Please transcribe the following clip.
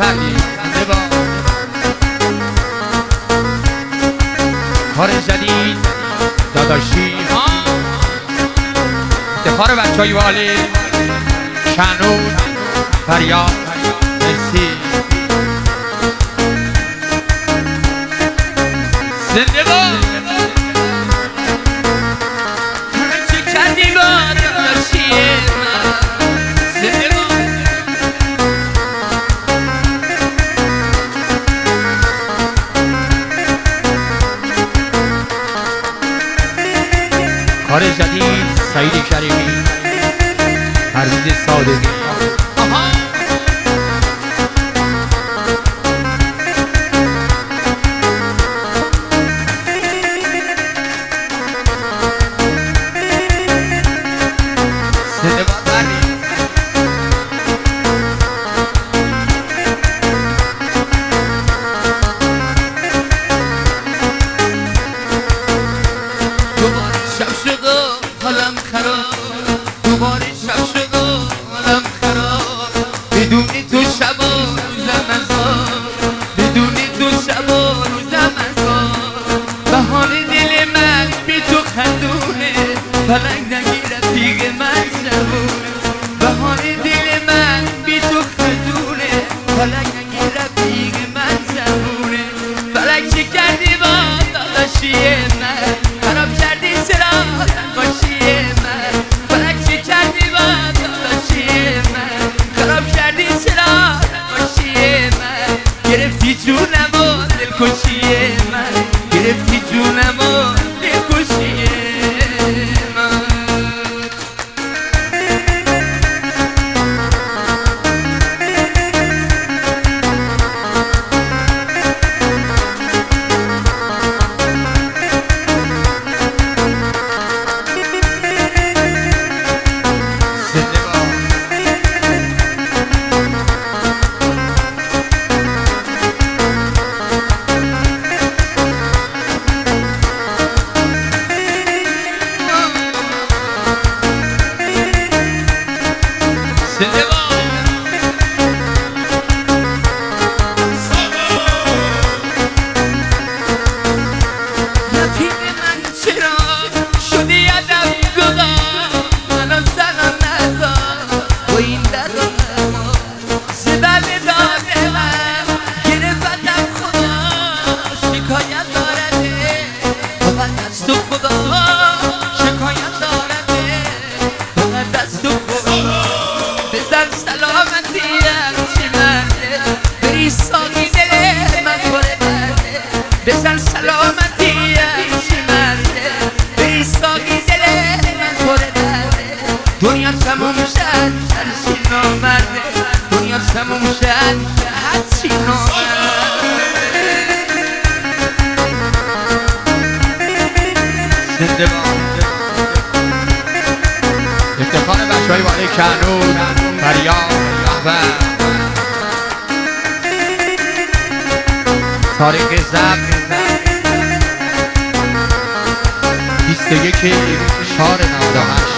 فردی زنده با کار جدید داداشی افتخار بچه‌های والی شنود فریاد مرسی زنده با چه کردی با داداشی من زنده با کار جدید سعید کریمی پرویز صادقی زنده باد بردی دوباره شب شد و حالم خراب دوباره شب شد و حالم خراب بدونی تو شب و روزم ازار بدونی تو شب و روزم ازار بهانه دل من بی تو خندونه فلک نگیره پیگ من شبونه بهانه دل من بی تو خندونه فلک نگیره پیگ من شبونه فلک چی کردی با داداشی من خراب کردی چرا نقاشی من فلک چی کردی با داداشی من خراب کردی چرا نقاشی من گرفتی جونم و دلکشی من گرفتی جونم و دلکشی من بزن سلامتی چی مرده بری ساقی دل من پر درده دنیا تموم شد هرچی نامرده دنیا تموم شد هرچی نامرده زنده باد افتخار بچه‌های والی شنود فریاد رهبر تاریخ ضبط 21 4 98